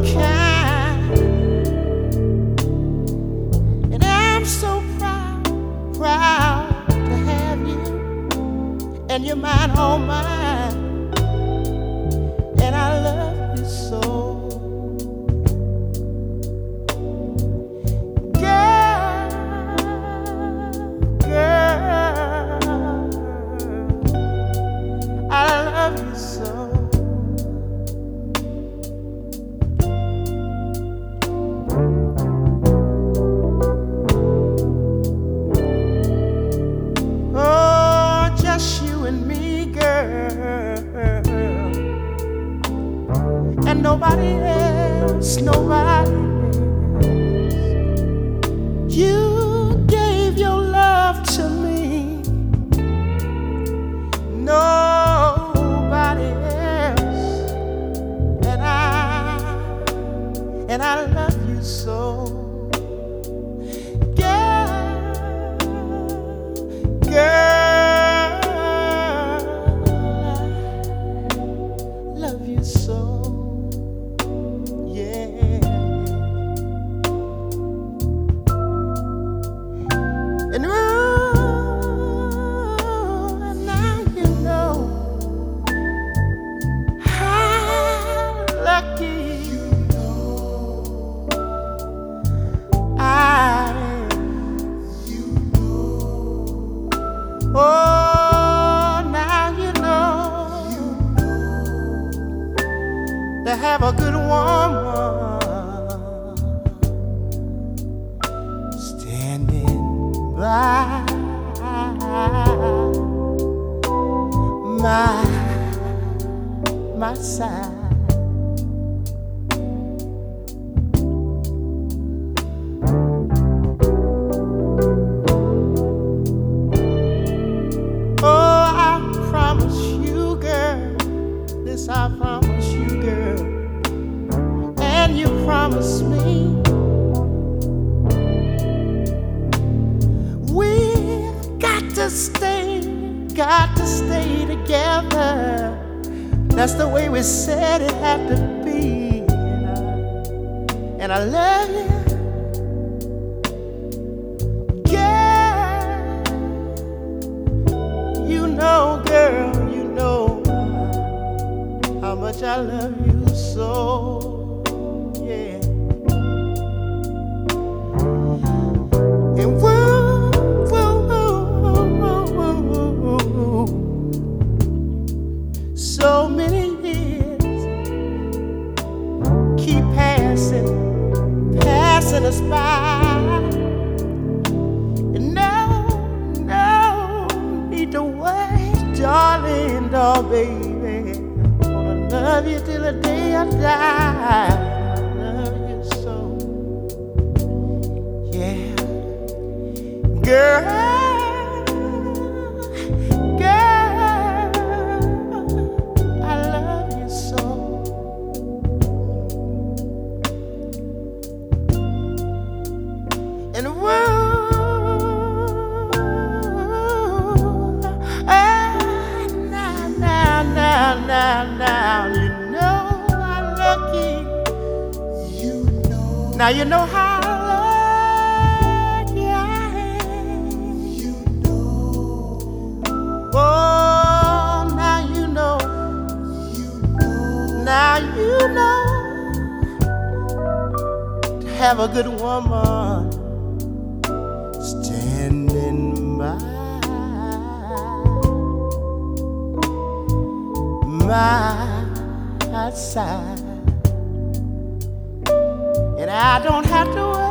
kind, and I'm so proud to have you, and you're mine, all mine, and I love you so. And nobody else, nobody else. You gave your love to me, nobody else. And I love you so. Girl, love you so, yeah. And now you know how lucky I am. Oh, now you know to have a good woman standing by my side. Oh, I promise you, girl, this I promise you, girl, and you promise me. We've got to stay together. That's the way we said it had to be. And I love you, girl. Girl, you know how much I love you so, yeah. And so many years keep passing us by. And no need to worry, darling, baby. I'm gonna love you till the day I die. I love you so, yeah. Girl, I love you so. And now you know how lucky. Now you know how lucky I am. Oh, now you know. Now you know to have a good woman standing by my side, and I don't have to worry.